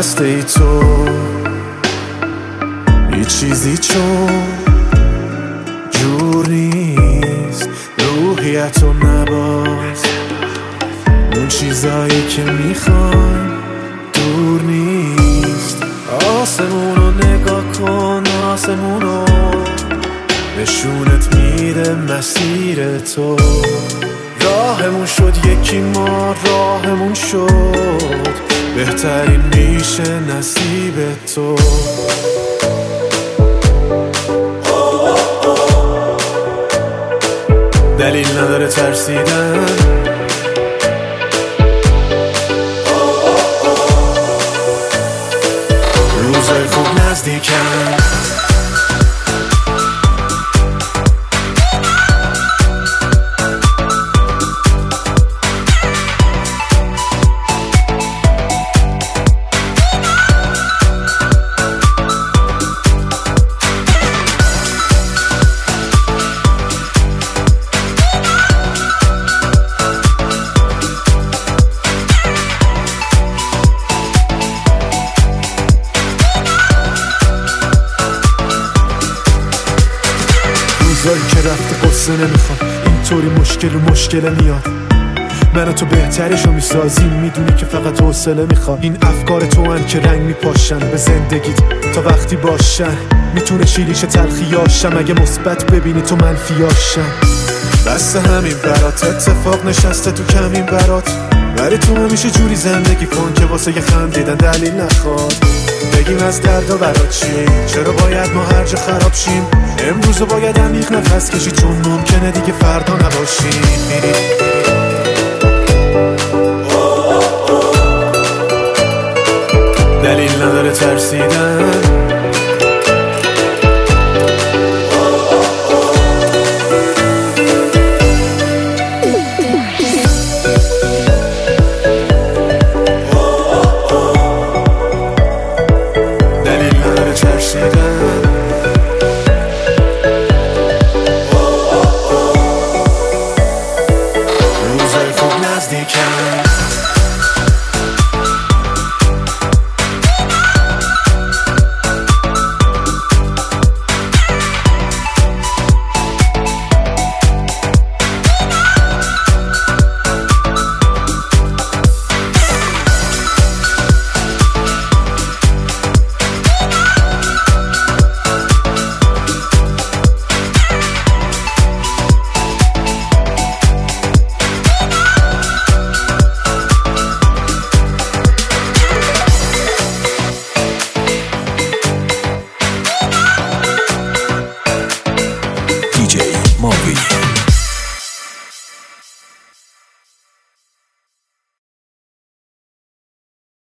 بسته ای تو هیچ چیزی چون جور نیست، روحیتو نباز، اون چیزایی که میخوایم دور نیست. آسمونو نگاه کن، آسمونو نشونت میده مسیر تو. راهمون شد یکی، ما راهمون شد، بهترین میشه نصیب تو. دلیل نداره ترسیدن، روزای خوب نزدیکن. روزایی که رفته قصه نمیخوام، اینطوری مشکل میاد. من و تو بهترشو میسازیم، میدونی که فقط حوصله میخواد. این افکار تو ان که رنگ میپاشن به زندگیت تا وقتی باشن. میتونه شیریش تلخیاشم اگه مثبت ببینی تو منفیاشم. بس همین برات اتفاق نشسته تو کمین برات، ولی تو همیشه جوری زندگی کن که واسه یه خندیدن دلیل نخواد. بگیم از دردا برات چی، چرا باید ما هر جا خراب شیم. امروزو باید عمیق نفس کشی، چون ممکنه دیگه فردا نباشیم. دلیل نداره ترسیدن، دلیل نداره ترسیدن. روزای خوب نزدیکن.